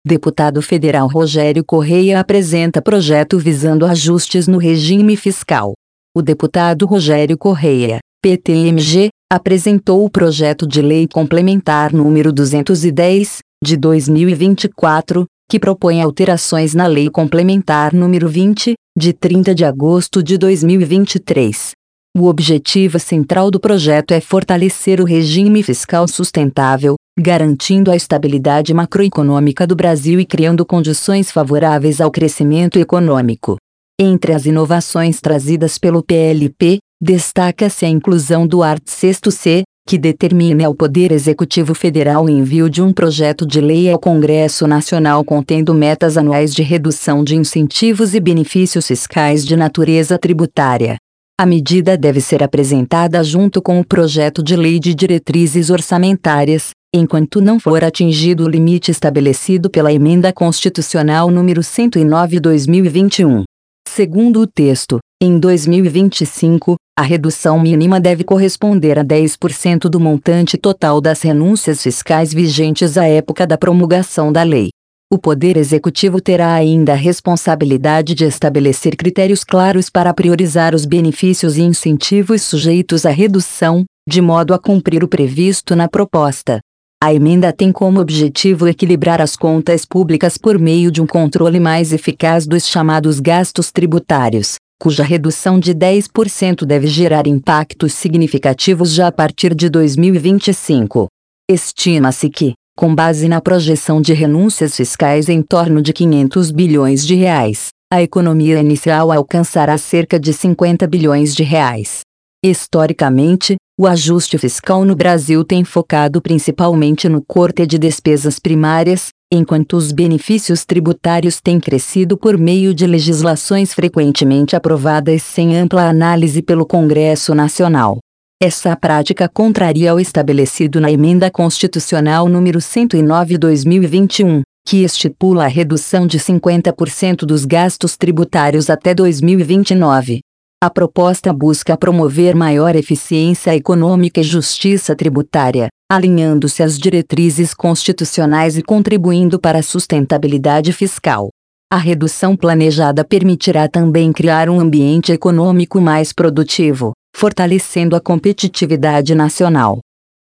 deputado federal Rogério Correia apresenta projeto visando ajustes no regime fiscal. O deputado Rogério Correia, PTMG, apresentou o projeto de lei complementar número 210, de 2024, que propõe alterações na lei complementar número 20, de 30 de agosto de 2023. O objetivo central do projeto é fortalecer o regime fiscal sustentável, garantindo a estabilidade macroeconômica do Brasil e criando condições favoráveis ao crescimento econômico. Entre as inovações trazidas pelo PLP, destaca-se a inclusão do art. 6º-C, que determina ao Poder Executivo Federal o envio de um projeto de lei ao Congresso Nacional contendo metas anuais de redução de incentivos e benefícios fiscais de natureza tributária. A medida deve ser apresentada junto com o projeto de lei de diretrizes orçamentárias, enquanto não for atingido o limite estabelecido pela Emenda Constitucional número 109/2021. Segundo o texto, em 2025, a redução mínima deve corresponder a 10% do montante total das renúncias fiscais vigentes à época da promulgação da lei. O Poder Executivo terá ainda a responsabilidade de estabelecer critérios claros para priorizar os benefícios e incentivos sujeitos à redução, de modo a cumprir o previsto na proposta. A emenda tem como objetivo equilibrar as contas públicas por meio de um controle mais eficaz dos chamados gastos tributários, cuja redução de 10% deve gerar impactos significativos já a partir de 2025. Estima-se que, com base na projeção de renúncias fiscais em torno de 500 bilhões de reais, a economia inicial alcançará cerca de 50 bilhões de reais. Historicamente, o ajuste fiscal no Brasil tem focado principalmente no corte de despesas primárias, enquanto os benefícios tributários têm crescido por meio de legislações frequentemente aprovadas sem ampla análise pelo Congresso Nacional. Essa prática contraria ao estabelecido na Emenda Constitucional número 109/2021, que estipula a redução de 50% dos gastos tributários até 2029. A proposta busca promover maior eficiência econômica e justiça tributária, alinhando-se às diretrizes constitucionais e contribuindo para a sustentabilidade fiscal. A redução planejada permitirá também criar um ambiente econômico mais produtivo, fortalecendo a competitividade nacional.